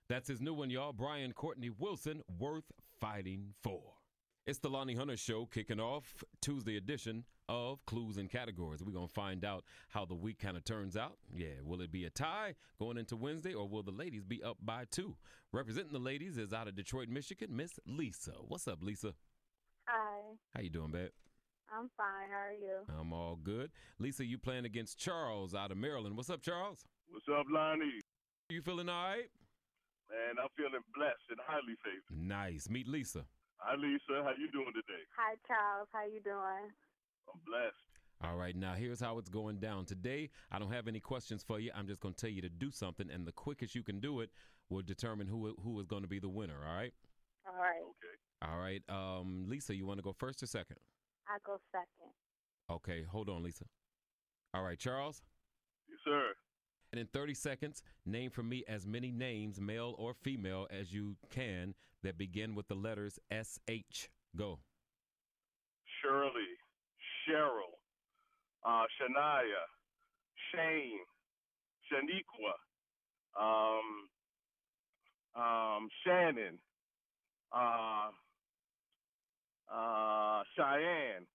That's his new one, y'all. Brian Courtney Wilson, Worth Fighting For. It's the Lonnie Hunter Show kicking off Tuesday edition of Clues and Categories. We're going to find out how the week kind of turns out. Yeah, will it be a tie going into Wednesday, or will the ladies be up by 2? Representing the ladies is out of Detroit, Michigan, Miss Lisa. What's up, Lisa? Hi, How you doing, babe? I'm fine. How are you? I'm all good. Lisa, you playing against Charles out of Maryland. What's up, Charles? What's up, Lonnie? You feeling all right? Man, I'm feeling blessed and highly favored. Nice. Meet Lisa. Hi, Lisa. How you doing today? Hi, Charles. How you doing? I'm blessed. All right, now here's how it's going down. Today, I don't have any questions for you. I'm just going to tell you to do something, and the quickest you can do it will determine who is going to be the winner, all right? All right. Okay. All right. Lisa, you want to go first or second? I go second. Okay, hold on, Lisa. All right, Charles? Yes, sir. And in 30 seconds, name for me as many names, male or female, as you can that begin with the letters S-H. Go. Shirley, Cheryl, Shania, Shane, Shaniqua, Shannon, Cheyenne.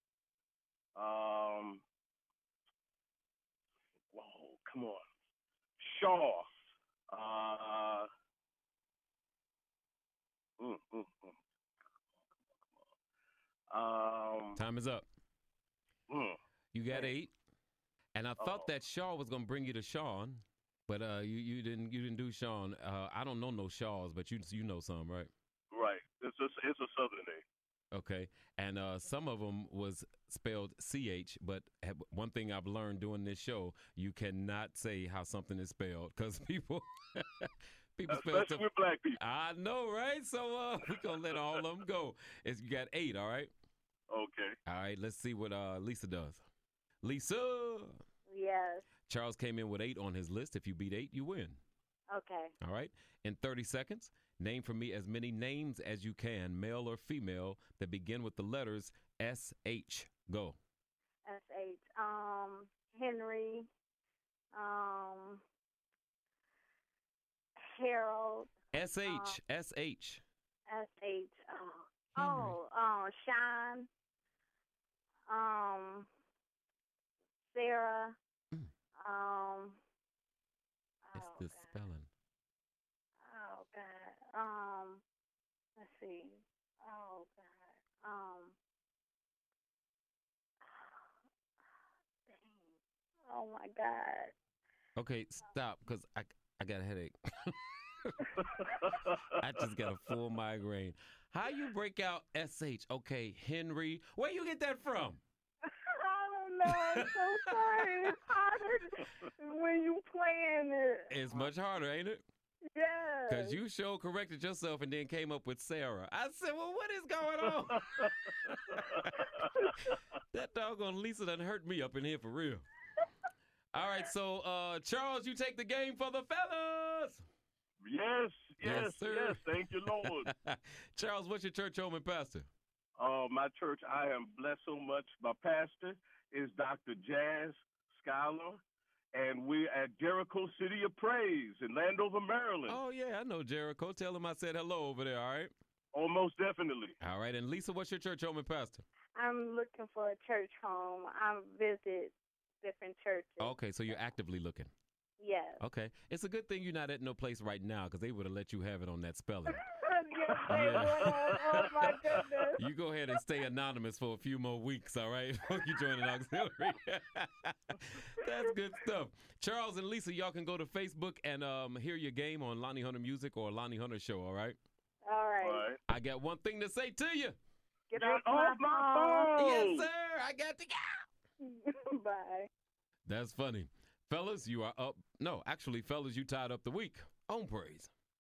Whoa, come on. Shaw. Time is up. You got 8. And I thought that Shaw was going to bring you to Sean, but you didn't do Sean. I don't know no Shaws, but you know some, right? Right. It's a Southern name. Okay. And some of them was spelled CH, but one thing I've learned doing this show, you cannot say how something is spelled because people spell Especially with black people. I know, right? So we're going to let all of them go. You got 8, all right? Okay. All right, let's see what Lisa does. Lisa! Yes. Charles came in with 8 on his list. If you beat 8, you win. Okay. All right. In 30 seconds, name for me as many names as you can, male or female, that begin with the letters S-H. Go. S-H. Henry. Harold. S-H. S-H. S-H. Henry. Sean. Sarah. It's the spelling. Oh God. Let's see. Oh God. Dang. Oh my God. Okay, stop, because I got a headache. I just got a full migraine. How you break out S-H? Okay, Henry. Where you get that from? I don't know. I'm so sorry. It's harder when you playing it. It's much harder, ain't it? Yes. Because you sure corrected yourself and then came up with Sarah. I said, well, what is going on? That doggone Lisa done hurt me up in here for real. All right, so Charles, you take the game for the fellas. Yes, sir. yes. Thank you, Lord. Charles, what's your church home and pastor? My church, I am blessed so much. My pastor is Dr. Jazz Scholar, and we're at Jericho City of Praise in Landover, Maryland. Oh, yeah, I know Jericho. Tell him I said hello over there, all right? Oh, most definitely. All right, and Lisa, what's your church home and pastor? I'm looking for a church home. I visit different churches. Okay, so you're actively looking. Yes. Okay. It's a good thing you're not at no place right now because they would have let you have it on that spelling. Yes, they would. Oh, my goodness. You go ahead and stay anonymous for a few more weeks, all right? You join an auxiliary. That's good stuff. Charles and Lisa, y'all can go to Facebook and hear your game on Lonnie Hunter Music or Lonnie Hunter Show, all right? All right. All right. I got one thing to say to you. Get Get off off my phone. Yes, sir. I got to go. phone. Bye. That's funny. Fellas, you are up. No, actually, fellas, you tied up the week on praise.